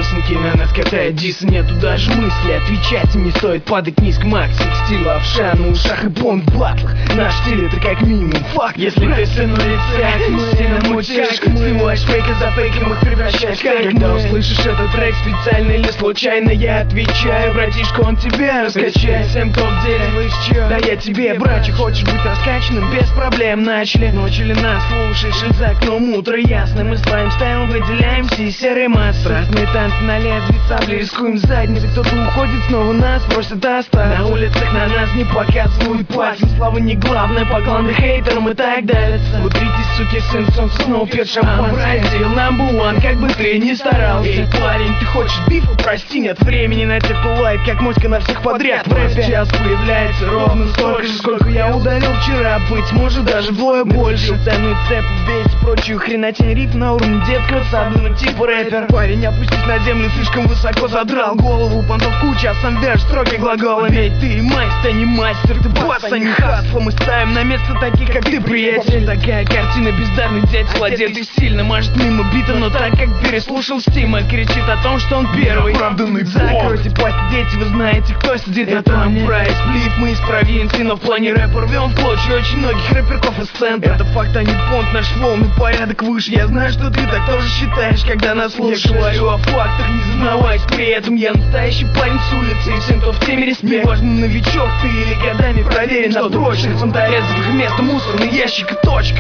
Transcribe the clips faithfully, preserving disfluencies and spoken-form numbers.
сосунки на нас катает дис. Нету даже мысли отвечать им не стоит. Падать низко, макс, их стиль лапша на ушах и бомб в батлах. Наш стиль это как минимум факт. Если ты сын улицак, сильно мультяшек, сливаешь фейки за фейком, их превращаешь в как. Когда услышишь этот трек специально или случайно, я отвечаю, братишка, он тебя раскачает. Всем кто в деле, слышь, чё? Да я тебе, братья, хочешь быть раскачанным, без проблем начали. Ночили нас слушаешь, и за окном утро ясно. Мы своим стайлом выделяемся из серой массы. Разные танцы на лезвие сабли, рискуем задницы. Кто-то уходит, снова нас просят оставить. На улицах на нас не показывают пальцем. Слава не главное, поклон хейтерам и так давятся. Утрите, суки, сын, солнце снова пьет шампанское. Бразил, number one, как бы ты ни старался. Эй, парень, ты хочешь бифа? Прости, нет времени на тех, кто лает, как моська на всех подряд. В рэпе сейчас появляется ровно столько же, сколько я удалил вчера. Быть может даже вдвое больше. Цену цепу, бейс, прочую хренотень. Риф на уровне детского сада, ну типа рэпер. Парень, опустись на землю, слишком высоко задрал голову. Понтов куча, а сам вяжешь строки глаголами. Ведь ты мастер, не мастер, ты бас, а не хасл. Мы ставим на место таких, как ты, приятель. Такая картина, бездарный дядь, одетый сильно. Мажет мимо бита, но так как переслушал Стима, кричит о том, что он первый. Оправданный закройте пасть, дети, вы знаете, кто сидит на троне. Прайс, Блиф, мы из провинции, но в плане рэпа рвем в клочья очень многих рэперков из центра. Это факт, а не понт, наш флоу на порядок выше. Я знаю, что ты так тоже считаешь, когда нас слушаешь. Я говорю о фактах, не зазнаваясь, при этом я настоящий парень с улицы. И всем, кто в теме, респект. Неважно, новичок ты или годами проверен на прочных. Фонтарезовых вместо мусорный ящик и точка.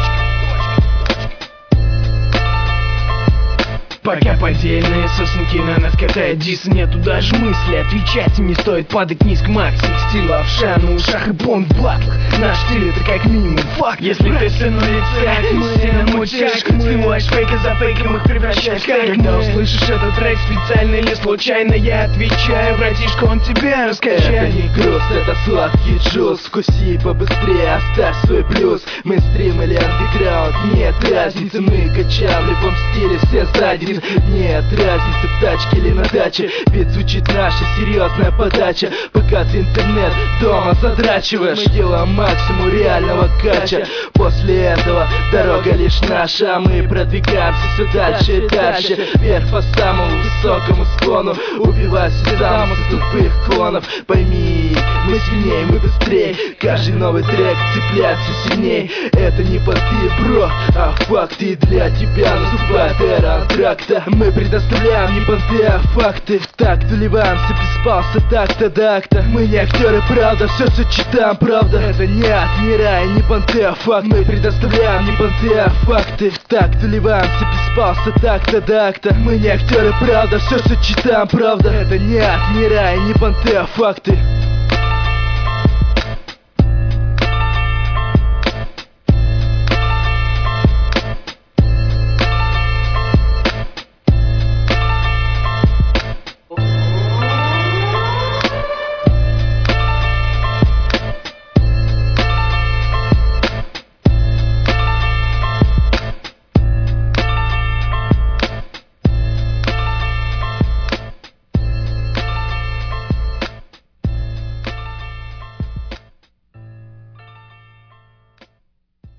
Пока поддельные сосунки на нас катает дис. Нету даже мысли отвечать им не стоит. Падать низко, макс, их стиль лапша на ушах и бомб в батлах. Наш стиль это как минимум факт. Если ты сын улицак, сильно мультяшек, сливаешь фейки за фейком, их превращаешь в как. Когда услышишь этот трек специально или случайно, я отвечаю, братишка, он тебя раскачает. Это не груз, это сладкий джуз. Вкуси побыстрее, оставь свой плюс. Мейнстрим или андеграунд, нет разницы. Мы качаем в любом стиле, все сзади. Нет разницы, в тачке или на даче. Ведь звучит наша серьезная подача. Пока ты интернет дома задрачиваешь, мы делаем максимум реального кача. После этого дорога лишь наша, а мы продвигаемся все дальше и дальше. Вверх по самому высокому склону, убивая все самых тупых клонов. Пойми, мы сильнее, мы быстрее. Каждый новый трек цепляет все сильнее. Это не понты, бро, а факты. Для тебя наступает эра антракта. Мы предоставляем не понты, а факты. В такт заливаемся без пауз от акта до акта. Мы не актеры, правда, все сочетаем, правда. Это не ад, не рай, не понты, а факт. Мы предоставляем не понты, а факты. В такт заливаемся без пауз от акта до акта. Мы не актеры, правда, все сочетаем, правда. Это не ад, не рай, не понты, а факты.